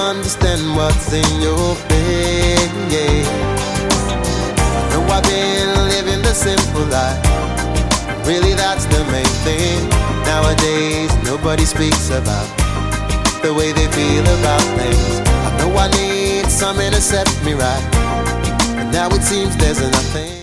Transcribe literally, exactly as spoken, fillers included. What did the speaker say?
understand what's in your face. I know I've been living the simple life, really that's the main thing. Nowadays nobody speaks about the way they feel about things. I know I need something to set me right, but now it seems there's nothing.